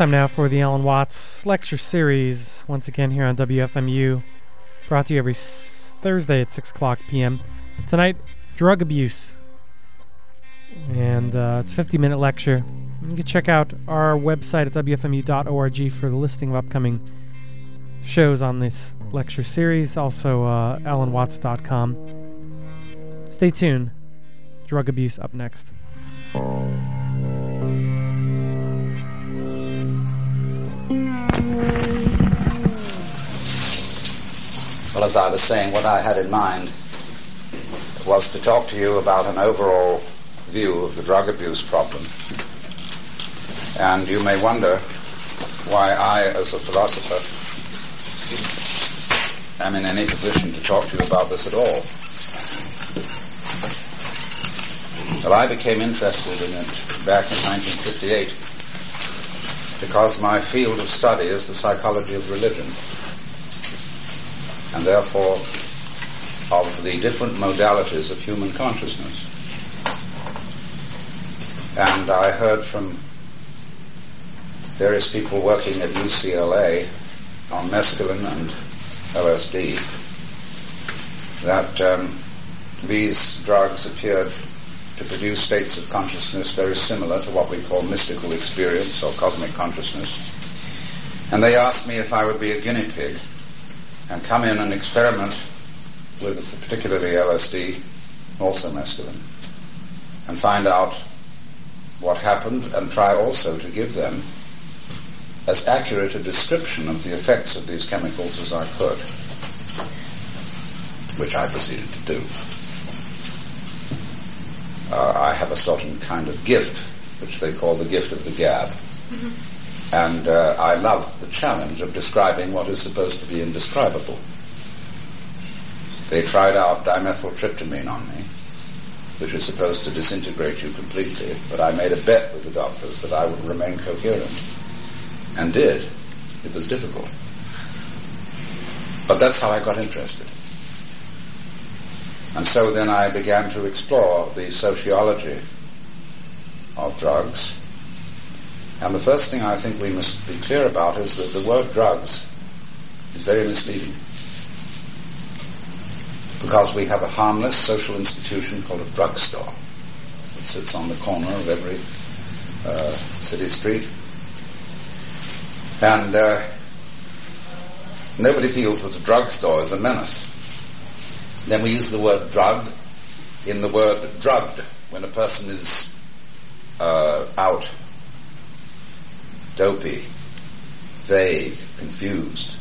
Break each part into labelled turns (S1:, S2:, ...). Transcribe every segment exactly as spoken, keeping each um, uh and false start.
S1: time now for the Alan Watts Lecture Series, once again here on W F M U, brought to you every s- Thursday at six o'clock p.m. Tonight, drug abuse. And uh, it's a fifty-minute lecture. You can check out our website at w f m u dot org for the listing of upcoming shows on this lecture series. Also, uh, alan watts dot com. Stay tuned. Drug abuse up next.
S2: Well, as I was saying, what I had in mind was to talk to you about an overall view of the drug abuse problem. And you may wonder why I, as a philosopher, am in any position to talk to you about this at all. Well, I became interested in it back in nineteen fifty-eight because my field of study is the psychology of religion, and therefore of the different modalities of human consciousness. And I heard from various people working at U C L A on mescaline and L S D that um, these drugs appeared to produce states of consciousness very similar to what we call mystical experience or cosmic consciousness. And they asked me if I would be a guinea pig and come in and experiment with particularly L S D, also mescaline, and find out what happened and try also to give them as accurate a description of the effects of these chemicals as I could, which I proceeded to do. Uh, I have a certain kind of gift, which they call the gift of the gab. Mm-hmm. And uh, I love the challenge of describing what is supposed to be indescribable. They tried out dimethyltryptamine on me, which is supposed to disintegrate you completely, but I made a bet with the doctors that I would remain coherent. And did. It was difficult. But that's how I got interested. And so then I began to explore the sociology of drugs. And the first thing I think we must be clear about is that the word drugs is very misleading. Because we have a harmless social institution called a drugstore that sits on the corner of every uh, city street. And uh, nobody feels that a drugstore is a menace. Then we use the word drug in the word drugged when a person is uh, out, dopey, vague, confused.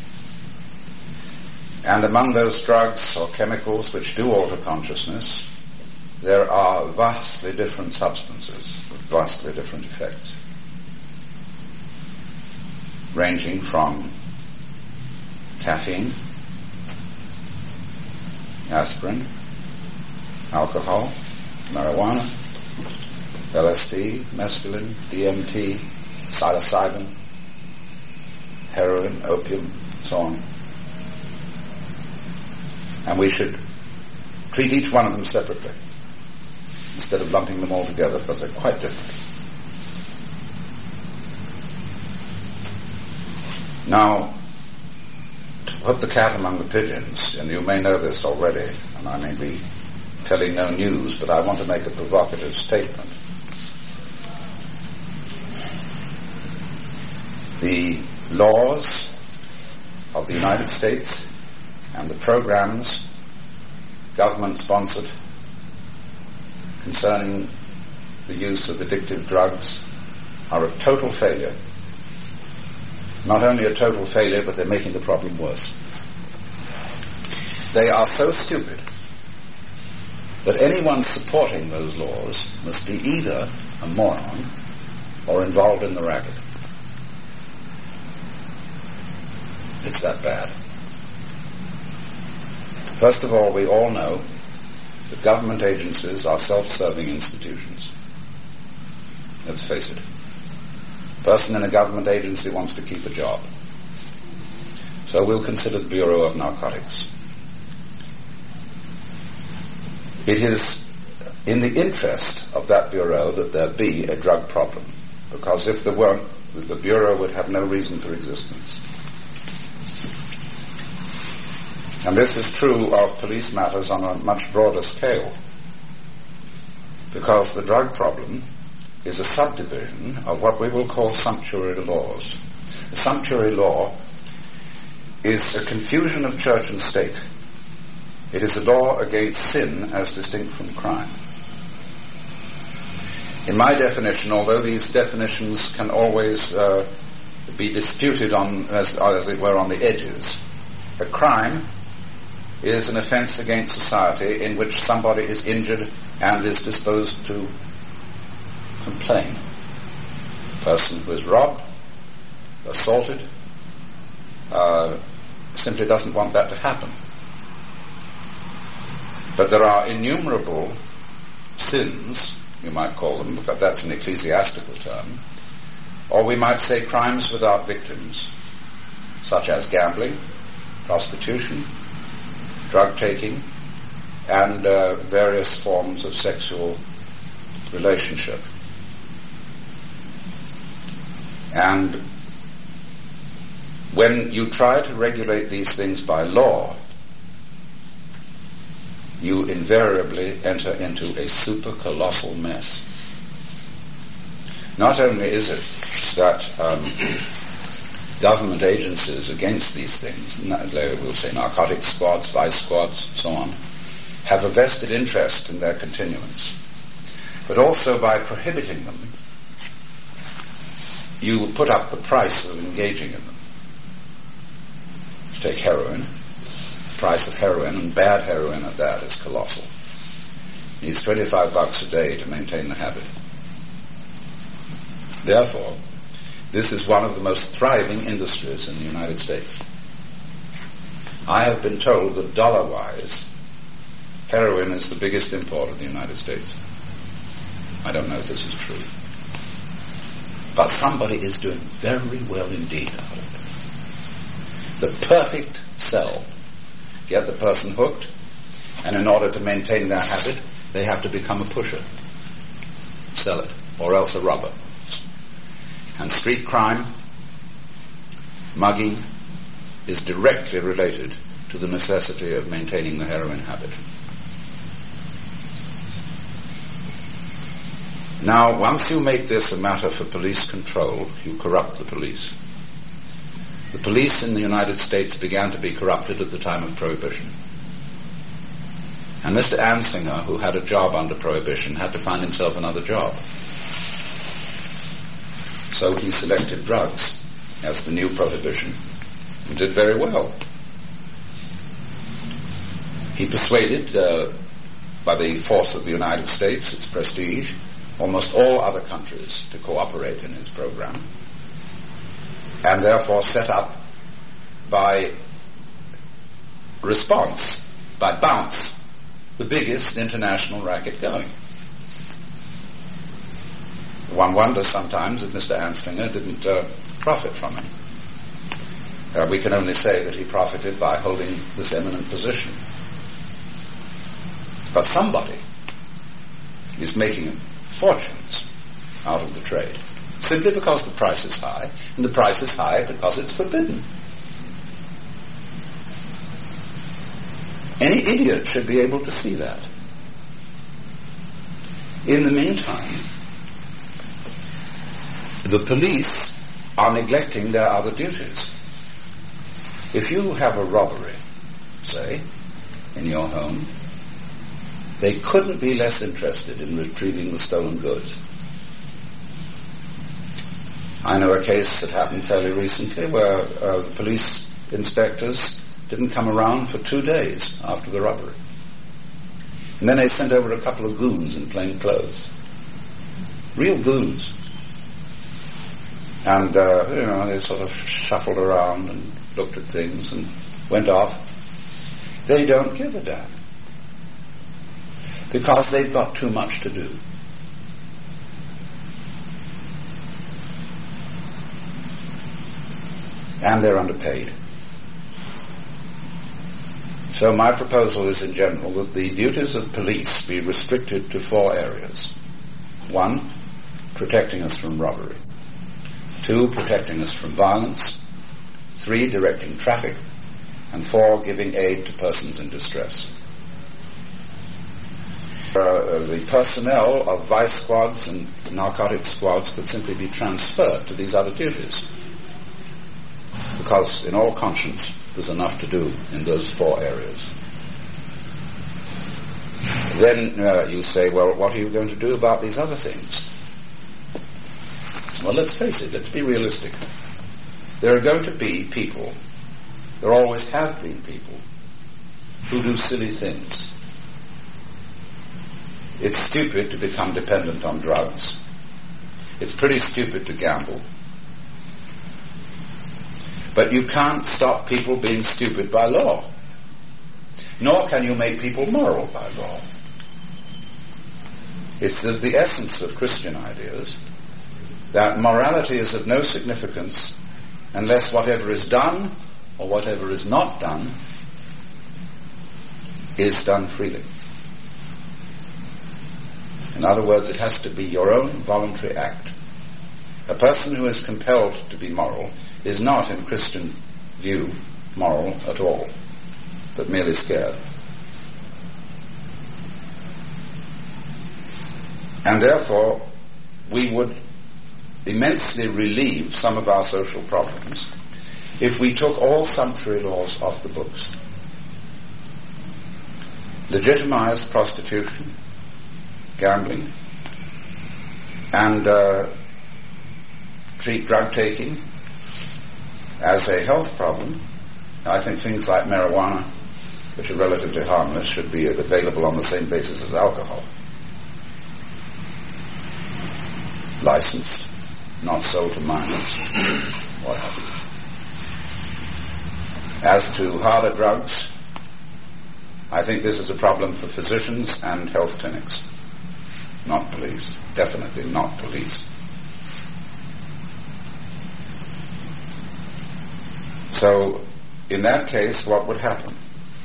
S2: And among those drugs or chemicals which do alter consciousness, there are vastly different substances with vastly different effects, ranging from caffeine, aspirin, alcohol, marijuana, L S D, mescaline, D M T, psilocybin, heroin, opium, so on. And we should treat each one of them separately instead of lumping them all together because they're quite different. Now, to put the cat among the pigeons, and you may know this already, and I may be telling no news, but I want to make a provocative statement. The laws of the United States and the programs government-sponsored concerning the use of addictive drugs are a total failure. Not only a total failure, but they're making the problem worse. They are so stupid that anyone supporting those laws must be either a moron or involved in the racket. It's that bad. First of all, we all know that government agencies are self-serving institutions. Let's face it. A person in a government agency wants to keep a job. So we'll consider the Bureau of Narcotics. It is in the interest of that bureau that there be a drug problem, because if there weren't the Bureau would have no reason for existence. And this is true of police matters on a much broader scale, because the drug problem is a subdivision of what we will call sumptuary laws. A sumptuary law is a confusion of church and state. It is a law against sin as distinct from crime. In my definition, although these definitions can always uh, be disputed on, as, as it were, on the edges, a crime is an offense against society in which somebody is injured and is disposed to complain. A person who is robbed, assaulted, uh, simply doesn't want that to happen. But there are innumerable sins, you might call them, but that's an ecclesiastical term, or we might say crimes without victims, such as gambling, prostitution, drug taking, and uh, various forms of sexual relationship. And when you try to regulate these things by law, you invariably enter into a super colossal mess. Not only is it that um, government agencies against these things, we'll say narcotic squads, vice squads, so on, have a vested interest in their continuance, but also by prohibiting them, you put up the price of engaging in them. Take heroin. The price of heroin, and bad heroin at that, is colossal. It needs twenty-five bucks a day to maintain the habit. Therefore, this is one of the most thriving industries in the United States. I have been told that dollar-wise, heroin is the biggest import of the United States. I don't know if this is true. But somebody is doing very well indeed out of it. The perfect sell. Get the person hooked, and in order to maintain their habit, they have to become a pusher. Sell it, or else a robber. And street crime, mugging, is directly related to the necessity of maintaining the heroin habit. Now, once you make this a matter for police control, you corrupt the police. The police in the United States began to be corrupted at the time of Prohibition. And Mister Anslinger, who had a job under Prohibition, had to find himself another job. So he selected drugs as the new Prohibition, and did very well. He persuaded, uh, by the force of the United States, its prestige, almost all other countries to cooperate in his program, and therefore set up by response, by bounce, the biggest international racket going. One wonders sometimes if Mister Anslinger didn't uh, profit from it. Uh, we can only say that he profited by holding this eminent position. But somebody is making fortunes out of the trade, simply because the price is high, and the price is high because it's forbidden. Any idiot should be able to see that. In the meantime, the police are neglecting their other duties. If you have a robbery, say, in your home, they couldn't be less interested in retrieving the stolen goods. I know a case that happened fairly recently where uh, police inspectors didn't come around for two days after the robbery. And then they sent over a couple of goons in plain clothes. Real goons. And, uh, you know, they sort of shuffled around and looked at things and went off. They don't give a damn. Because they've got too much to do. And they're underpaid. So my proposal is in general that the duties of police be restricted to four areas. One, protecting us from robbery. two, protecting us from violence, three, directing traffic, and four, giving aid to persons in distress. Uh, the personnel of vice squads and narcotics squads could simply be transferred to these other duties, because in all conscience there's enough to do in those four areas. Then uh, you say, well, what are you going to do about these other things? Well, let's face it, let's be realistic. There are going to be people, there always have been people, who do silly things. It's stupid to become dependent on drugs. It's pretty stupid to gamble. But you can't stop people being stupid by law. Nor can you make people moral by law. It's the essence of Christian ideas that morality is of no significance unless whatever is done or whatever is not done is done freely. In other words, it has to be your own voluntary act. A person who is compelled to be moral is not, in Christian view, moral at all, but merely scared. And therefore, we would immensely relieve some of our social problems if we took all sumptuary laws off the books. Legitimized prostitution, gambling, and uh, treat drug taking as a health problem. I think things like marijuana, which are relatively harmless, should be available on the same basis as alcohol. Licensed, not sold to minors, what have you. As to harder drugs, I think this is a problem for physicians and health clinics, not police. Definitely not police. So, in that case, what would happen?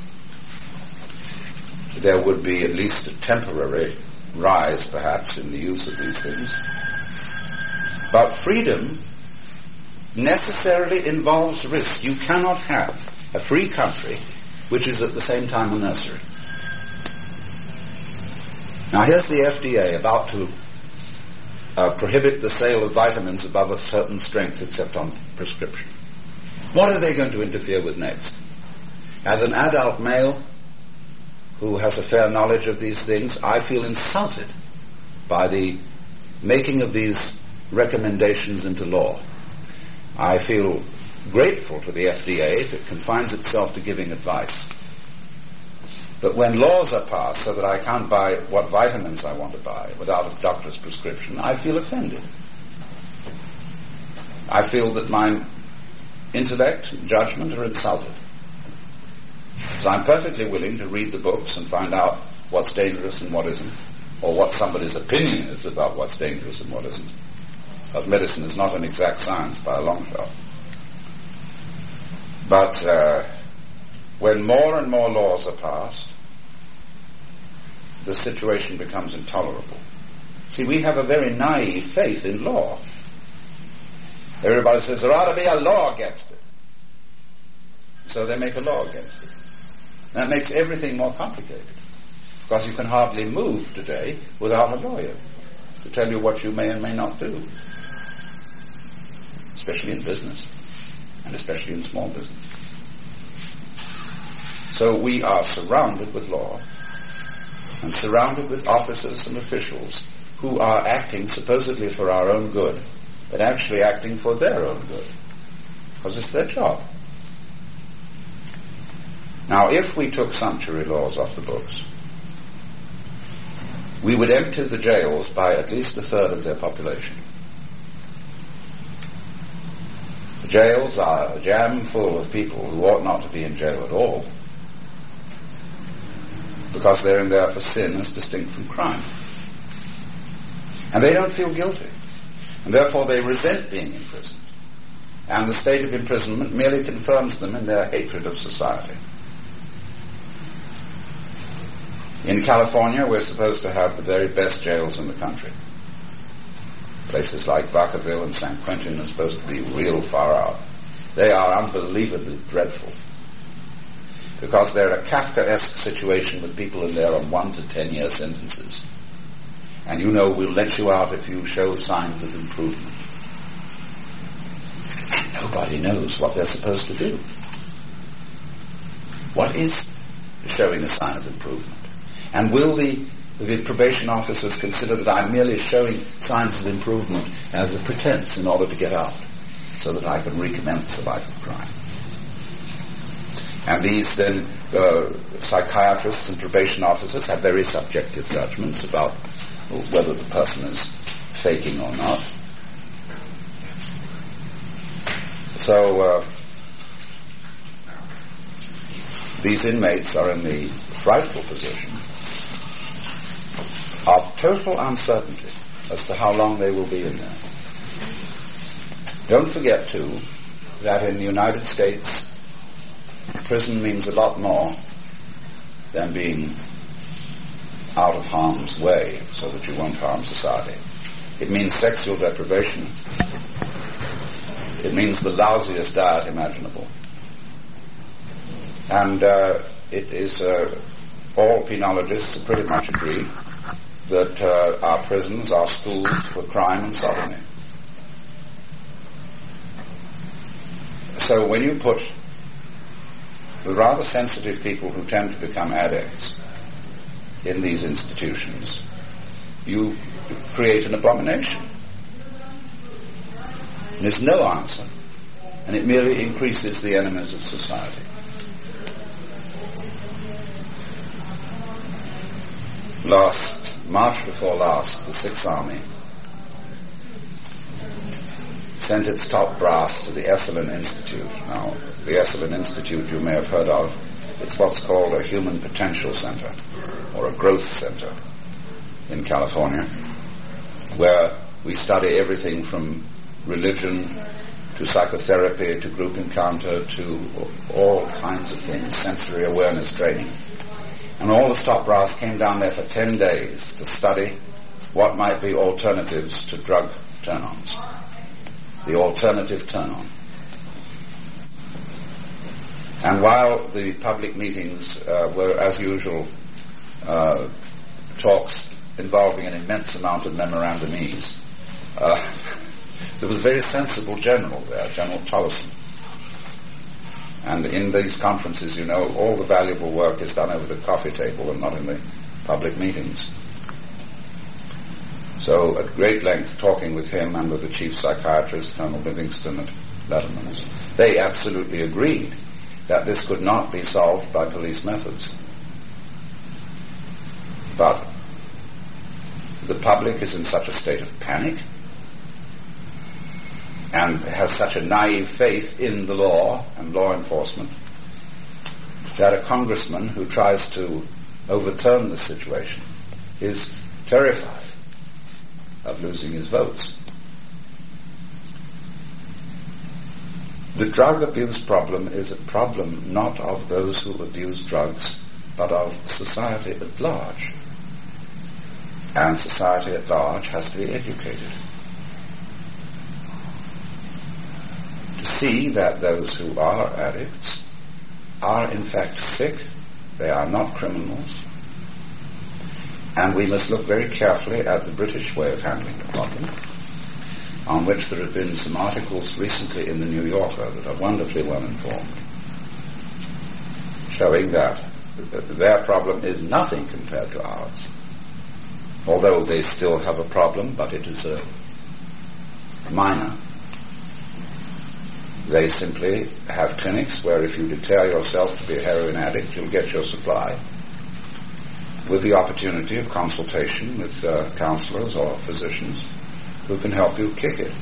S2: There would be at least a temporary rise, perhaps, in the use of these things. But freedom necessarily involves risk. You cannot have a free country which is at the same time a nursery. Now here's the F D A about to uh, prohibit the sale of vitamins above a certain strength except on prescription. What are they going to interfere with next? As an adult male who has a fair knowledge of these things, I feel insulted by the making of these recommendations into law. I feel grateful to the F D A if it confines itself to giving advice. But when laws are passed so that I can't buy what vitamins I want to buy without a doctor's prescription, I feel offended. I feel that my intellect and judgment are insulted. So I'm perfectly willing to read the books and find out what's dangerous and what isn't, or what somebody's opinion is about what's dangerous and what isn't. Because medicine is not an exact science by a long shot. But uh, when more and more laws are passed, the situation becomes intolerable. See, we have a very naive faith in law. Everybody says there ought to be a law against it. So they make a law against it. That makes everything more complicated. Because you can hardly move today without a lawyer to tell you what you may and may not do. Especially in business. And especially in small business. So we are surrounded with law. And surrounded with officers and officials who are acting supposedly for our own good, but actually acting for their own good. Because it's their job. Now, if we took sumptuary laws off the books, we would empty the jails by at least a third of their population. The jails are jam full of people who ought not to be in jail at all, because they're in there for sin as distinct from crime. And they don't feel guilty. And therefore they resent being imprisoned. And the state of imprisonment merely confirms them in their hatred of society. In California, we're supposed to have the very best jails in the country. Places like Vacaville and Saint Quentin are supposed to be real far out. They are unbelievably dreadful, because they're a Kafkaesque situation with people in there on one to ten year sentences. And you know we'll let you out if you show signs of improvement. And nobody knows what they're supposed to do. What is showing a sign of improvement? And will the, the probation officers consider that I'm merely showing signs of improvement as a pretense in order to get out, so that I can recommence the life of crime? And these then uh, psychiatrists and probation officers have very subjective judgments about whether the person is faking or not. So uh, these inmates are in the frightful position of total uncertainty as to how long they will be in there. Don't forget, too, that in the United States, prison means a lot more than being out of harm's way so that you won't harm society. It means sexual deprivation. It means the lousiest diet imaginable. And uh, it is, uh, all penologists pretty much agree that uh, our prisons are schools for crime and sodomy. So when you put the rather sensitive people who tend to become addicts in these institutions, you create an abomination. And there's no answer, and it merely increases the enemies of society. Last, March before last, the Sixth Army sent its top brass to the Esalen Institute. Now, the Esalen Institute you may have heard of. It's what's called a Human Potential Center, or a growth center in California, where we study everything from religion to psychotherapy to group encounter to all kinds of things, sensory awareness training. And all the top brass came down there for ten days to study what might be alternatives to drug turn-ons. The alternative turn-on. And while the public meetings uh, were, as usual, uh, talks involving an immense amount of memorandumese, uh, there was a very sensible general there, General Tolleson. And in these conferences, you know, all the valuable work is done over the coffee table and not in the public meetings. So at great length, talking with him and with the chief psychiatrist, Colonel Livingston at Letterman's, they absolutely agreed that this could not be solved by police methods. But the public is in such a state of panic and has such a naive faith in the law and law enforcement that a congressman who tries to overturn the situation is terrified of losing his votes. The drug abuse problem is a problem not of those who abuse drugs, but of society at large. And society at large has to be educated to see that those who are addicts are in fact sick, they are not criminals, and we must look very carefully at the British way of handling the problem, on which there have been some articles recently in the New Yorker that are wonderfully well informed, showing that their problem is nothing compared to ours. Although they still have a problem, but it is a minor. They simply have clinics where if you declare yourself to be a heroin addict, you'll get your supply, with the opportunity of consultation with uh, counselors or physicians who can help you kick it.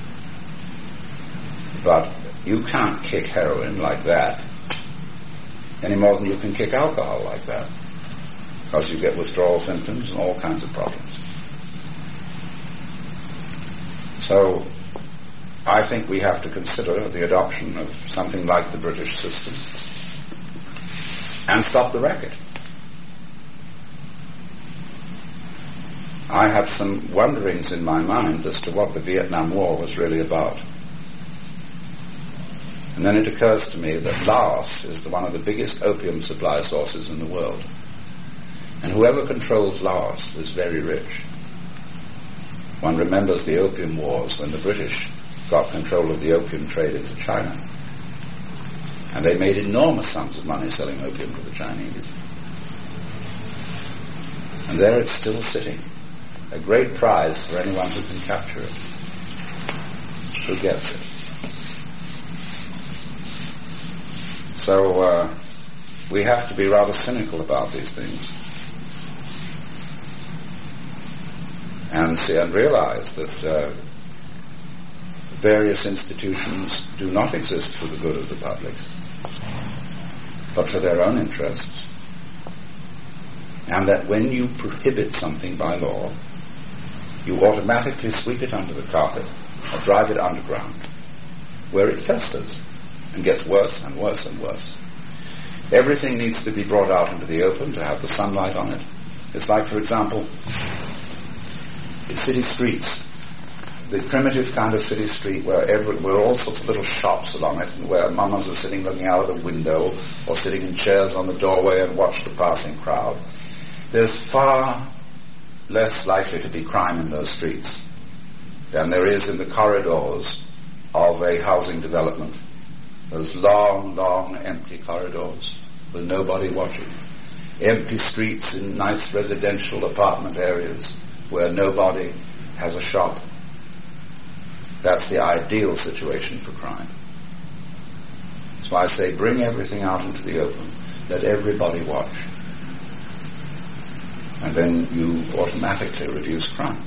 S2: But you can't kick heroin like that any more than you can kick alcohol like that, because you get withdrawal symptoms and all kinds of problems. So I think we have to consider the adoption of something like the British system and stop the racket. I had some wonderings in my mind as to what the Vietnam War was really about. And then it occurs to me that Laos is the, one of the biggest opium supply sources in the world. And whoever controls Laos is very rich. One remembers the Opium Wars when the British got control of the opium trade into China. And they made enormous sums of money selling opium to the Chinese. And there it's still sitting, a great prize for anyone who can capture it, who gets it. So uh, we have to be rather cynical about these things and see and realize that uh, various institutions do not exist for the good of the public, but for their own interests. And that when you prohibit something by law, you automatically sweep it under the carpet or drive it underground, where it festers and gets worse and worse and worse. Everything needs to be brought out into the open to have the sunlight on it. It's like, for example, the city streets, the primitive kind of city street where every, where all sorts of little shops along it, and where mamas are sitting looking out of the window or sitting in chairs on the doorway and watch the passing crowd. There's far less likely to be crime in those streets than there is in the corridors of a housing development. Those long, long empty corridors with nobody watching. Empty streets in nice residential apartment areas where nobody has a shop. That's the ideal situation for crime. That's why I say bring everything out into the open. Let everybody watch. And then you automatically reduce crime.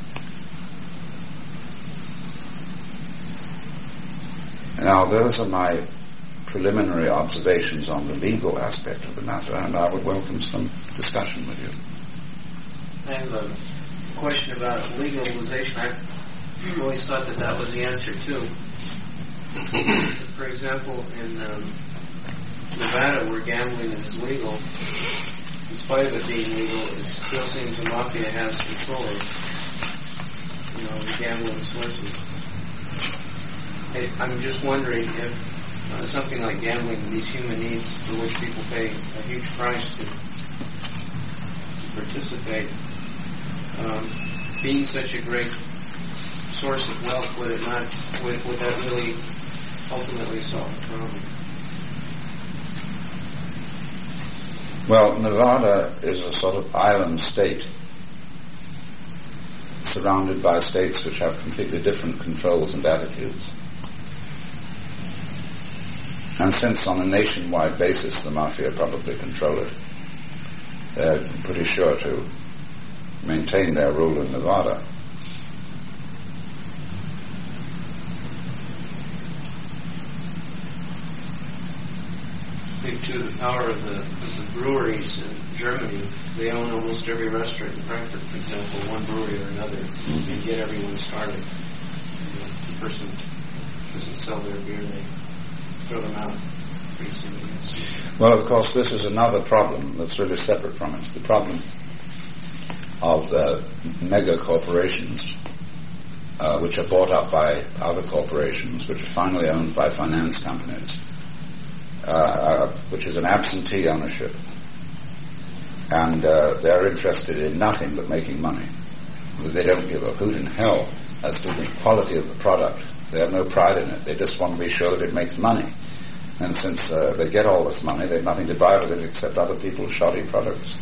S2: Now, those are my preliminary observations on the legal aspect of the matter, and I would welcome some discussion with you.
S3: I have a question about legalization. I always thought that that was the answer, too. For example, in um, Nevada, where gambling is legal, in spite of it being legal, it still seems the mafia has control of, you know, the gambling sources. I'm just wondering if uh, something like gambling, these human needs for which people pay a huge price to, to participate, um, being such a great source of wealth, would it not, would, would that really ultimately solve the problem?
S2: Well, Nevada is a sort of island state surrounded by states which have completely different controls and attitudes. And since on a nationwide basis the mafia probably control it, they're pretty sure to maintain their rule in Nevada.
S3: I think, too, the power of the, of the breweries in Germany. They own almost every restaurant in Frankfurt, for example, one brewery or another, mm-hmm. and get everyone started. You know, the person doesn't sell their beer, they throw them out pretty soon.
S2: Well, of course, this is another problem that's really separate from it. It's the problem of the mega corporations, uh, which are bought up by other corporations, which are finally owned by finance companies, uh, uh, which is an absentee ownership. And uh, they're interested in nothing but making money, because they don't give a hoot in hell as to the quality of the product. They have no pride in it. They just want to be sure that it makes money. And since uh, they get all this money, they have nothing to buy with it except other people's shoddy products.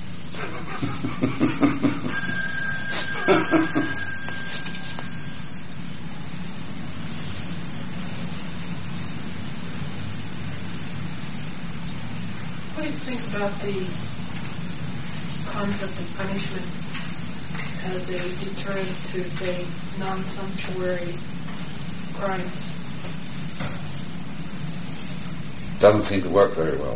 S4: What do you think about the concept of punishment as a deterrent to, say, non-sumptuary crimes?
S2: Doesn't seem to work very well.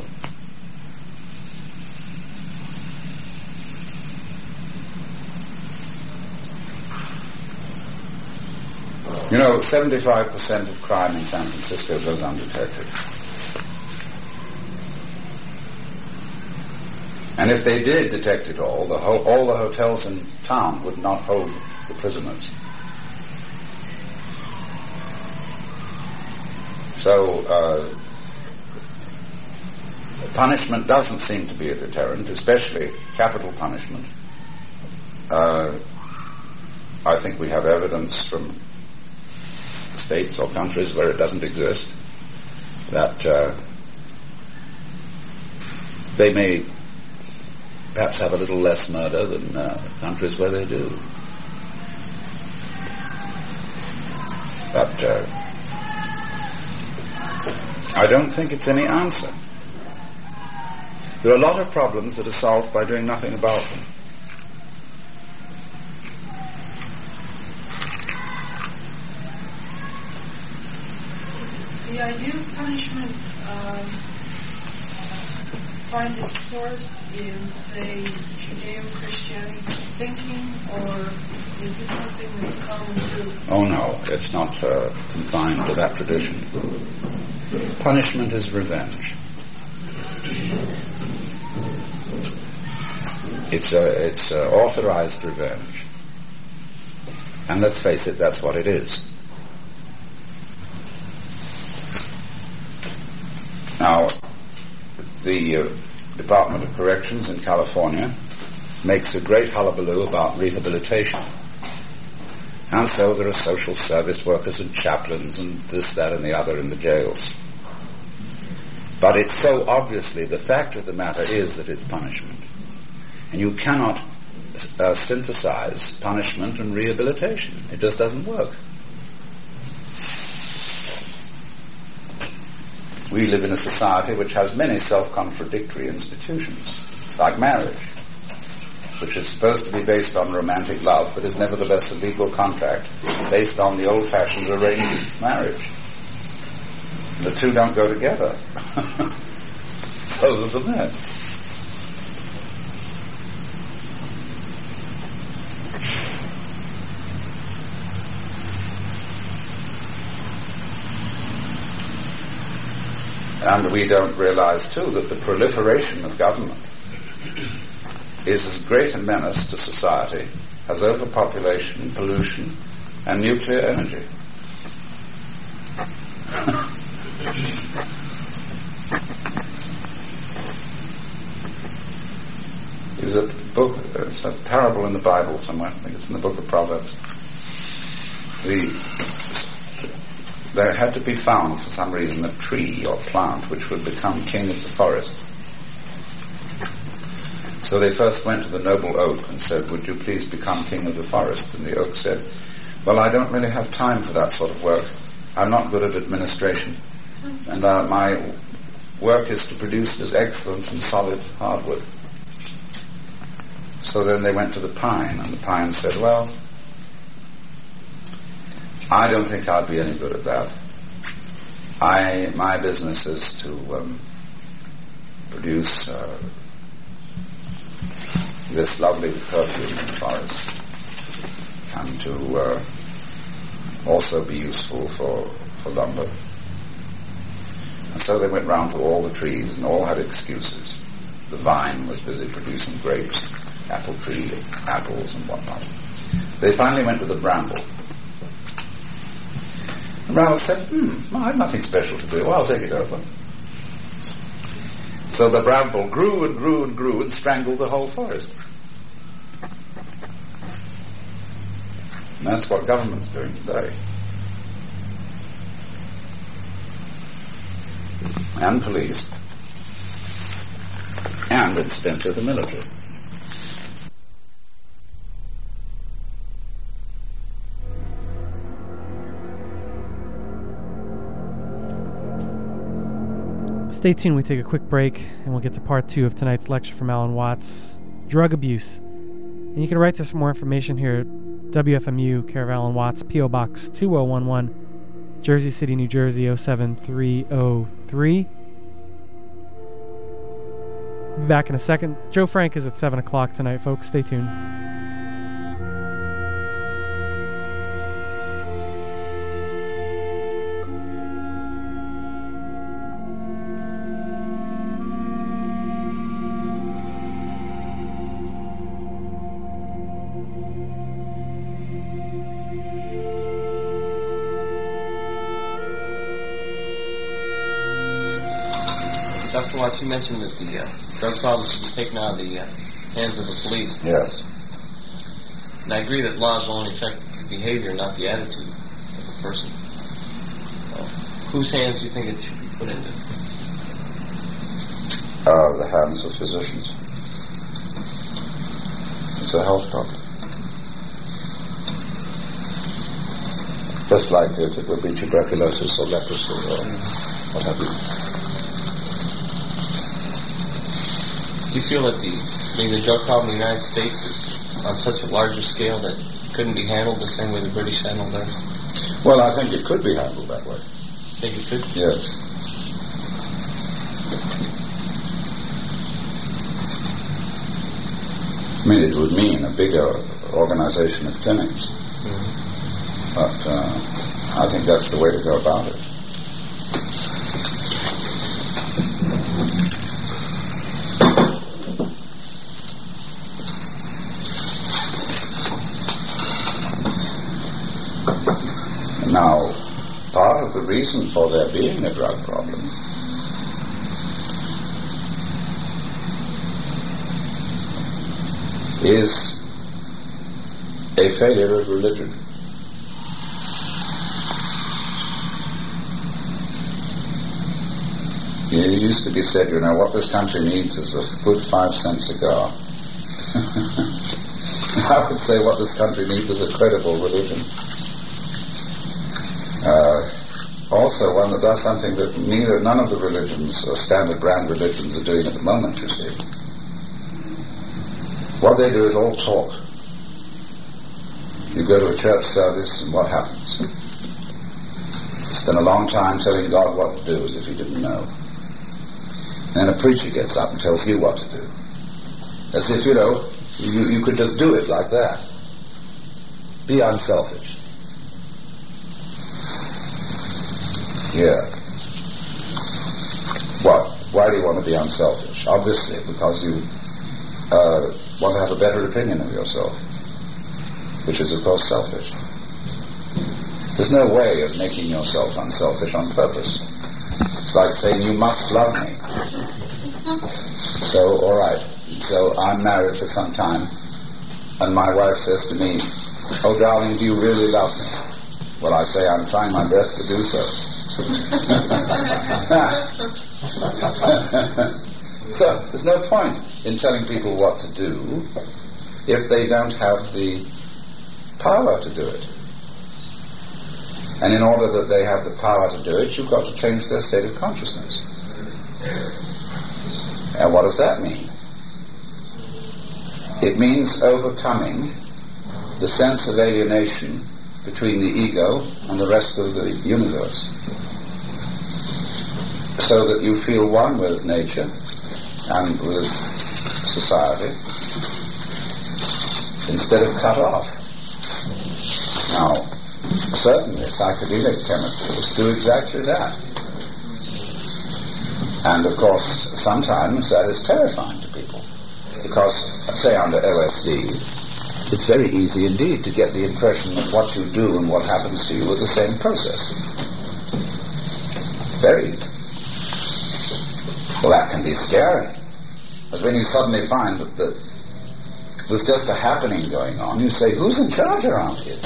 S2: You know, seventy-five percent of crime in San Francisco goes undetected. And if they did detect it all, the ho- all the hotels in town would not hold the prisoners. So uh, punishment doesn't seem to be a deterrent, especially capital punishment. Uh, I think we have evidence from states or countries where it doesn't exist that uh, they may perhaps have a little less murder than uh, countries where they do. But uh, I don't think it's any answer. There are a lot of problems that are solved by doing nothing about them.
S4: The idea of punishment um, find its source in, say, Judeo-Christian thinking, or is this something that's common to...
S2: Oh no, it's not uh, confined to that tradition. Punishment is revenge. It's a, it's a authorized revenge. And let's face it, that's what it is. Now, the uh, Department of Corrections in California makes a great hullabaloo about rehabilitation. And so there are social service workers and chaplains and this, that, and the other in the jails. But it's so obviously, the fact of the matter is that it's punishment. And you cannot uh, synthesize punishment and rehabilitation. It just doesn't work. We live in a society which has many self-contradictory institutions, like marriage, which is supposed to be based on romantic love, but is nevertheless a legal contract based on the old-fashioned arranged marriage. The two don't go together. So there's a mess. And we don't realize, too, that the proliferation of government is as great a menace to society as overpopulation, pollution, and nuclear energy. There's a book, it's a parable in the Bible somewhere, I think it's in the book of Proverbs. The There had to be found, for some reason, a tree or plant which would become king of the forest. So they first went to the noble oak and said, "Would you please become king of the forest?" And the oak said, "Well, I don't really have time for that sort of work. I'm not good at administration. And uh, my work is to produce this excellent and solid hardwood." So then they went to the pine, and the pine said, "Well, I don't think I'd be any good at that. I, my business is to um, produce uh, this lovely perfume in the forest, and to uh, also be useful for, for lumber." And so they went round to all the trees, and all had excuses. The vine was busy producing grapes, apple tree, apples, and whatnot. They finally went to the bramble. And Bramble said, hmm, well, I have nothing special to do. I'll take it over. So the bramble grew and grew and grew and strangled the whole forest. And that's what government's doing today. And police. And incidentally the military.
S1: Stay tuned, we take a quick break, and we'll get to part two of tonight's lecture from Alan Watts, Drug Abuse. And you can write to us for more information here at W F M U, care of Alan Watts, P O Box two oh one one, Jersey City, New Jersey oh seven three oh three. Be back in a second. Joe Frank is at seven o'clock tonight, folks. Stay tuned.
S5: Doctor Watts, you mentioned that the uh, drug problem should be taken out of the uh, hands of the police.
S2: Yes.
S5: And I agree that laws will only affect the behavior, not the attitude of a person. Uh, whose hands do you think it should be put into?
S2: Uh, the hands of physicians. It's a health problem. Just like if it would be tuberculosis or leprosy or what have you.
S5: Do you feel that the maybe the drug problem in the United States is on such a larger scale that it couldn't be handled the same way the British handled theirs?
S2: Well, I think it could be handled that way.
S5: Think it could?
S2: Yes. I mean, it would mean a bigger organization of clinics. Mm-hmm. But uh, I think that's the way to go about it. Now, part of the reason for there being a drug problem is a failure of religion. It used to be said, you know, what this country needs is a good five cent cigar. I would say what this country needs is a credible religion. Uh, also one that does something that neither, none of the religions or standard brand religions are doing at the moment, you see. What they do is all talk. You go to a church service and what happens? You spend a long time telling God what to do as if he didn't know. Then a preacher gets up and tells you what to do. As if, you know, you, you could just do it like that. Be unselfish. Yeah. What? Why do you want to be unselfish? Obviously, because you uh, want to have a better opinion of yourself, which is, of course, selfish. There's no way of making yourself unselfish on purpose. It's like saying, you must love me. So, all right. So I'm married for some time, and my wife says to me, oh, darling, do you really love me? Well, I say, I'm trying my best to do so. So there's no point in telling people what to do if they don't have the power to do it. And in order that they have the power to do it, you've got to change their state of consciousness. And what does that mean? It means overcoming the sense of alienation between the ego and the rest of the universe, so that you feel one with nature and with society instead of cut off. Now, certainly psychedelic chemicals do exactly that. And of course, sometimes that is terrifying to people, because, say under L S D, it's very easy indeed to get the impression that what you do and what happens to you are the same process. Very easy. Well, that can be scary. But when you suddenly find that, that there's just a happening going on, you say, who's in charge around here?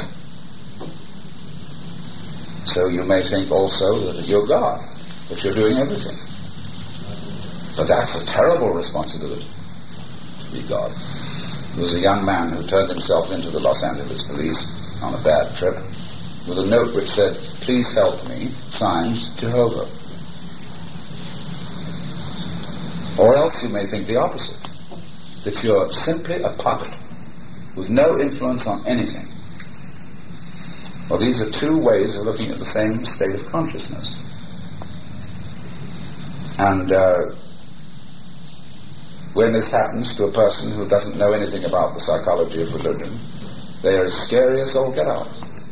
S2: So you may think also that you're God, that you're doing everything. But that's a terrible responsibility, to be God. There was a young man who turned himself into the Los Angeles police on a bad trip with a note which said, please help me, signed Jehovah. Or else you may think the opposite, that you're simply a puppet with no influence on anything. Well, these are two ways of looking at the same state of consciousness. And uh, when this happens to a person who doesn't know anything about the psychology of religion, they are as scary as all get out.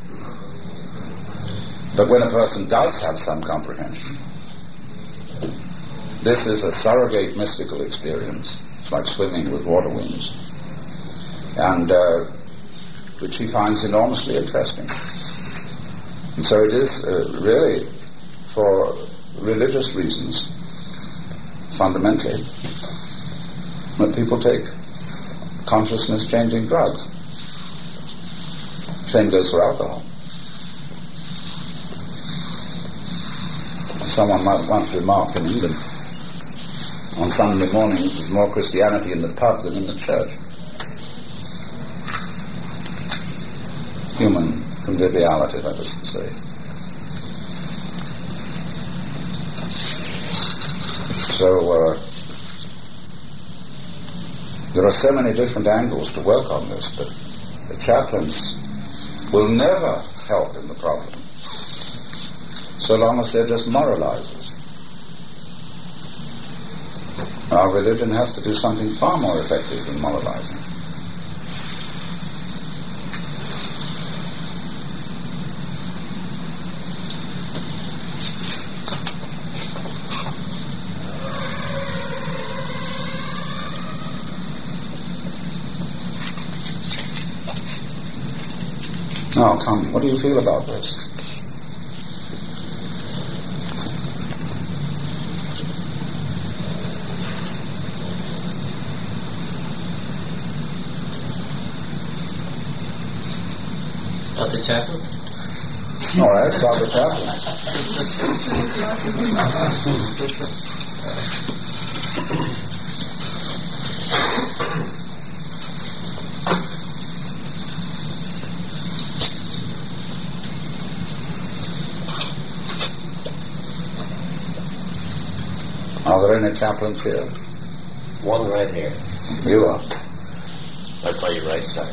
S2: But when a person does have some comprehension, this is a surrogate mystical experience. It's like swimming with water wings, and uh, which he finds enormously interesting. And so it is uh, really, for religious reasons, fundamentally, that people take consciousness-changing drugs. Same goes for alcohol. Someone might once remarked in England, on Sunday mornings there's more Christianity in the pub than in the church. Human conviviality, that is to say. So uh, there are so many different angles to work on this, but the chaplains will never help in the problem so long as they're just moralizers. Our religion has to do something far more effective than moralizing. Now, come, what do you feel about this?
S5: About the chaplain?
S2: All right, about the chaplain. Are there any chaplains here?
S6: One right here.
S2: You are.
S6: Right by your right side.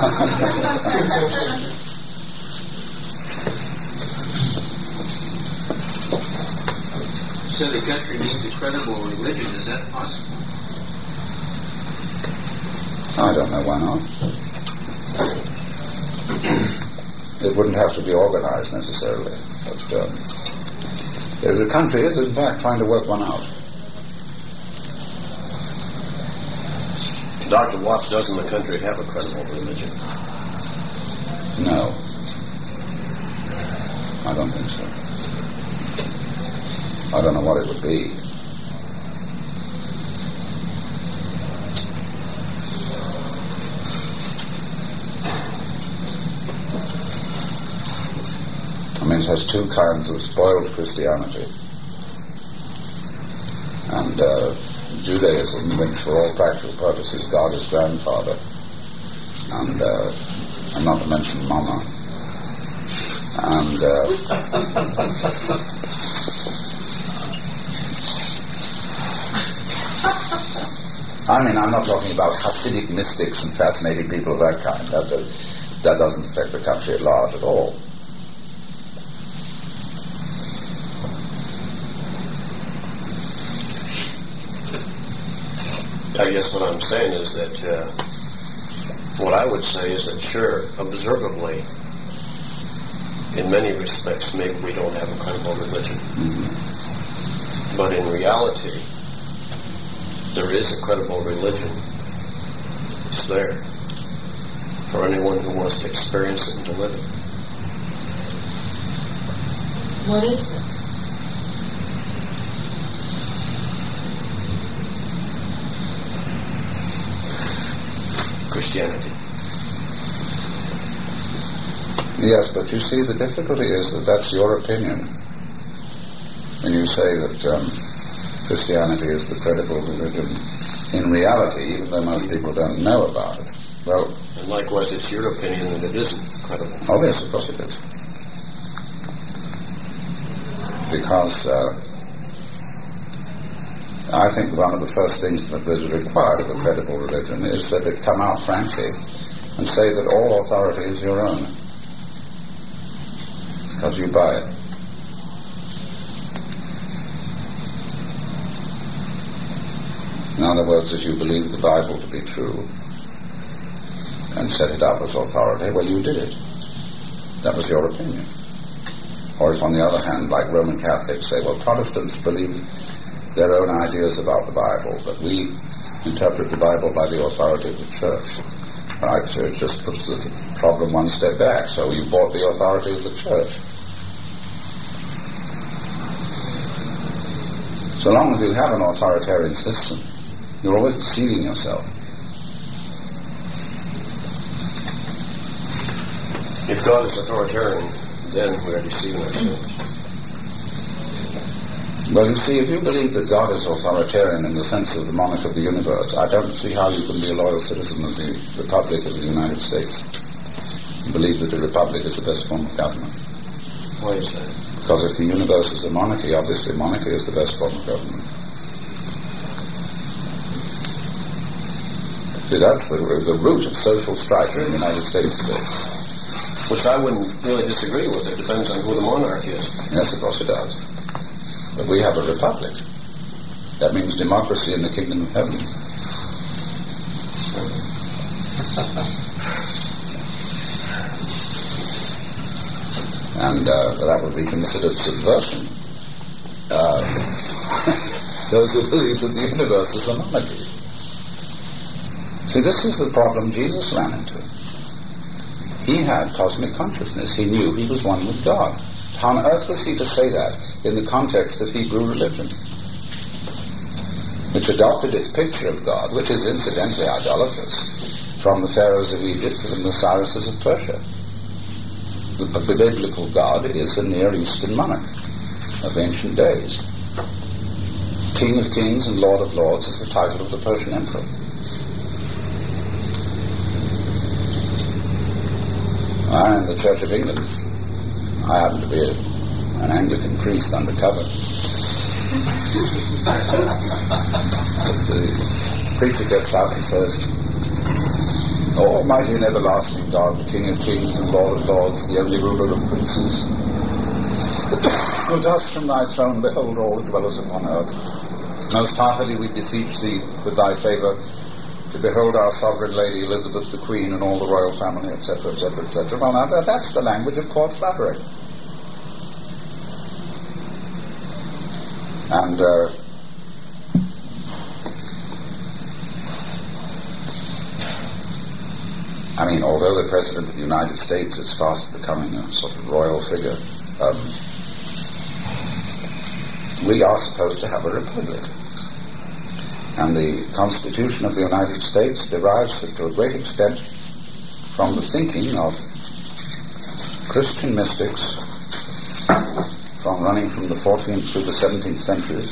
S3: So the country needs a credible religion. Is that possible?
S2: I don't know why not. It wouldn't have to be organized necessarily, but um, the country is in fact trying to work one out.
S6: Doctor Watts, doesn't the country have a credible religion?
S2: No. I don't think so. I don't know what it would be. I mean, it has two kinds of spoiled Christianity. And uh, Judaism thinks for all practical purposes God is grandfather. And uh, and not to mention Mama. And uh, I mean, I'm not talking about Hasidic mystics and fascinating people of that kind. That, uh, that doesn't affect the country at large at all.
S6: I guess what I'm saying is that uh, what I would say is that sure, observably, in many respects, maybe we don't have a credible religion.
S2: Mm-hmm.
S6: But in reality, there is a credible religion. It's there for anyone who wants to experience it and to live it.
S4: What is it?
S6: Christianity.
S2: Yes, but you see, the difficulty is that that's your opinion. When you say that um, Christianity is the credible religion in reality, even though most people don't know about it. Well,
S6: and likewise, it's your opinion that it isn't credible.
S2: Oh yes, of course it is. Because uh, I think one of the first things that is required of a credible religion is that it come out frankly and say that all authority is your own, because you buy it. In other words, if you believe the Bible to be true and set it up as authority, well, you did it. That was your opinion. Or if, on the other hand, like Roman Catholics say, well, Protestants believe their own ideas about the Bible, but we interpret the Bible by the authority of the church. Right? So it just puts the problem one step back. So you bought the authority of the church. So long as you have an authoritarian system, you're always deceiving yourself.
S6: If God is authoritarian, then we are deceiving ourselves.
S2: Well, you see, if you believe that God is authoritarian in the sense of the monarch of the universe, I don't see how you can be a loyal citizen of the Republic of the United States and believe that the Republic is the best form of government.
S6: Why is that?
S2: Because if the universe is a monarchy, obviously monarchy is the best form of government. See, that's the, the root of social strife in the United States today.
S6: Which I wouldn't really disagree with. It depends on who the monarch is.
S2: Yes, of course it does. But we have a republic. That means democracy in the kingdom of heaven. And uh, that would be considered subversion. Uh, those who believe that the universe is a monarchy. See, this is the problem Jesus ran into. He had cosmic consciousness. He knew he was one with God. How on earth was he to say that in the context of Hebrew religion, which adopted its picture of God, which is incidentally idolatrous, from the pharaohs of Egypt and the Cyruses of Persia? The, the biblical God is a Near Eastern monarch of ancient days. King of Kings and Lord of Lords is the title of the Persian emperor. I am the Church of England. I happen to be a, an Anglican priest undercover. The preacher gets up and says, "O Almighty and everlasting God, the King of Kings and Lord of Lords, the only ruler of princes, who dost from thy throne behold all that dwellers upon earth. Most heartily we beseech thee with thy favour to behold our sovereign lady Elizabeth the Queen and all the royal family, et cetera, et cetera, et cetera" Well, now that, that's the language of court flattery. And uh, I mean, although the President of the United States is fast becoming a sort of royal figure, um, we are supposed to have a republic. And the Constitution of the United States derives to a great extent from the thinking of Christian mystics from running from the fourteenth through the seventeenth centuries,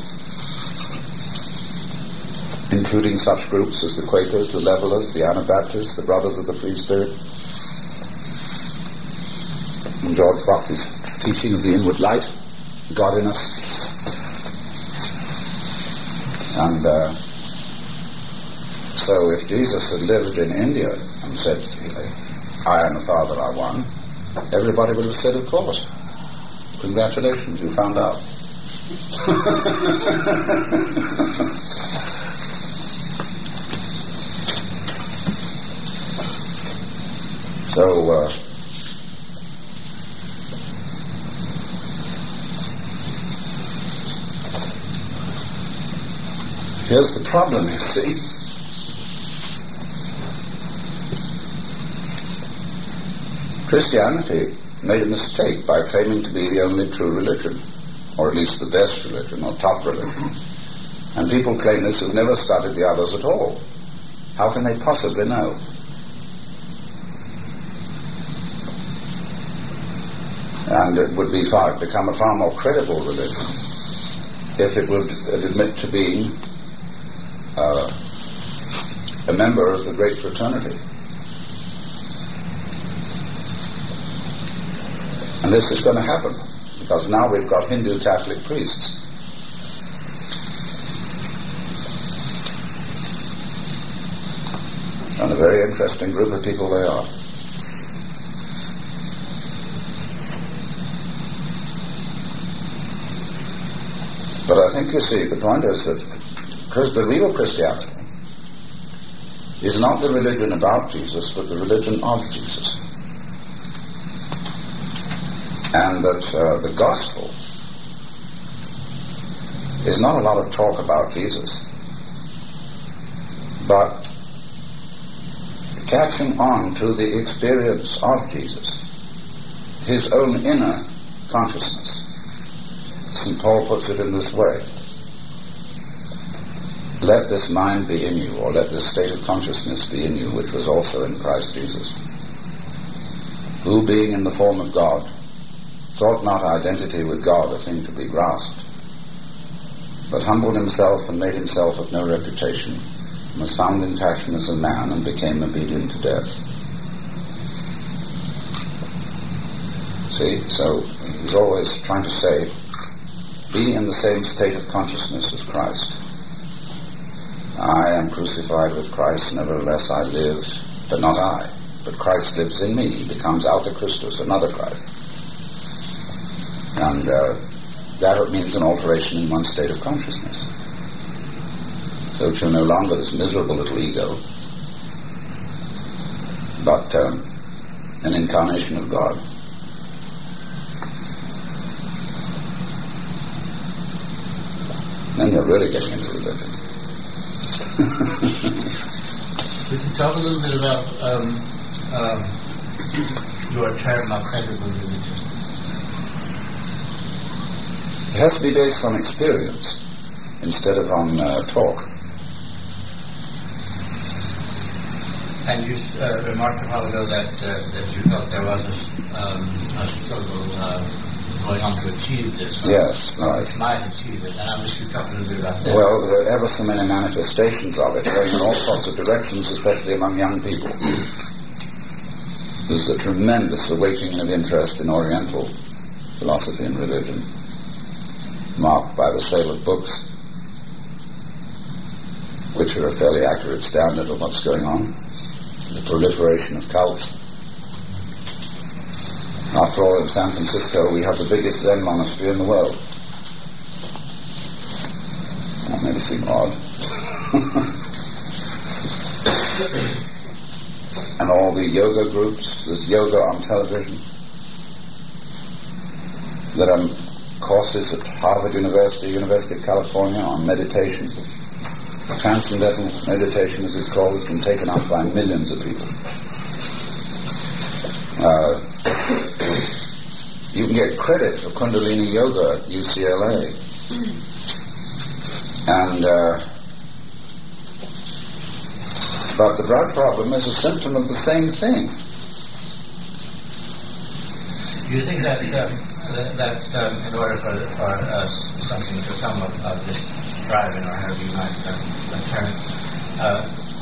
S2: including such groups as the Quakers, the Levelers, the Anabaptists, the Brothers of the Free Spirit, and George Fox's teaching of the inward light, God in us. And uh, so if Jesus had lived in India and said, "I and the Father are one," everybody would have said, "Of course. Congratulations, you found out." So, uh, here's the problem, you see. Christianity made a mistake by claiming to be the only true religion, or at least the best religion, or top religion. And people claim this who've never studied the others at all. How can they possibly know? And it would be far, become a far more credible religion if it would admit to being uh, a member of the Great Fraternity. And this is going to happen, because now we've got Hindu Catholic priests. And a very interesting group of people they are. But I think, you see, the point is that the real Christianity is not the religion about Jesus, but the religion of Jesus. And that uh, the gospel is not a lot of talk about Jesus, but catching on to the experience of Jesus, his own inner consciousness. Saint Paul puts it in this way: let this mind be in you, or let this state of consciousness be in you, which was also in Christ Jesus, who, being in the form of God, thought not identity with God a thing to be grasped, but humbled himself and made himself of no reputation, and was found in fashion as a man, and became obedient to death. See, so he's always trying to say, be in the same state of consciousness as Christ. I am crucified with Christ, nevertheless I live, but not I, but Christ lives in me. He becomes alter Christus, another Christ. And uh, that means an alteration in one's state of consciousness. So that you're no longer this miserable little ego, but um, an incarnation of God. Then you're really getting into religion.
S7: We can talk a little bit about um, um, your term of credible religion.
S2: It has to be based on experience instead of on uh, talk.
S7: And you uh, remarked a while ago that uh, that you felt there was a, um, a struggle uh, going on to achieve this.
S2: Yes, right.
S7: Might achieve it, and I wish you'd talk a little bit about that.
S2: Well, there are ever so many manifestations of it going in all sorts of directions, especially among young people. There's a tremendous awakening of interest in Oriental philosophy and religion, marked by the sale of books, which are a fairly accurate standard of what's going on, the proliferation of cults. After all, in San Francisco, we have the biggest Zen monastery in the world. That may seem odd. And all the yoga groups, there's yoga on television. There are courses at Harvard University, University of California on meditation. Transcendental meditation, as it's called, has been taken up by millions of people. Uh, you can get credit for Kundalini Yoga at U C L A. And, uh, but the drug problem is a symptom of the same thing.
S7: Do you think that um, that um, in order for, for uh, something to come of, of this striving, or however you might um, term it, uh,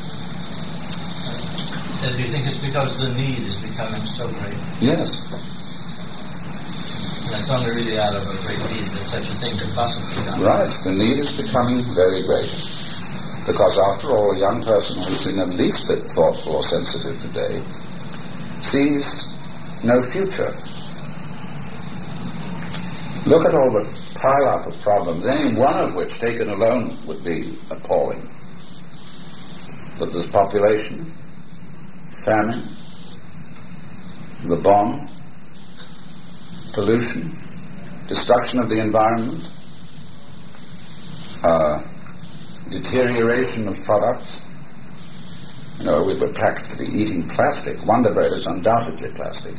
S7: do you think it's because the need is becoming so great?
S2: Yes.
S7: And it's only really out of a great need that such a thing could possibly be done.
S2: Right. The need is becoming very great. Because after all, a young person who's in the least bit thoughtful or sensitive today sees no future. Look at all the pile-up of problems, any one of which taken alone would be appalling. But there's population, famine, the bomb, pollution, destruction of the environment, uh, deterioration of products. You know, we were practically eating plastic. Wonder Bread is undoubtedly plastic.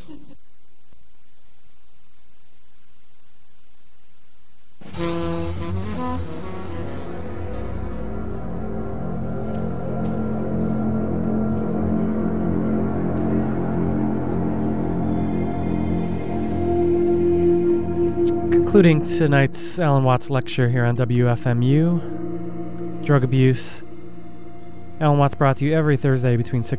S1: Concluding tonight's Alan Watts lecture here on W F M U, drug abuse. Alan Watts brought to you every Thursday between six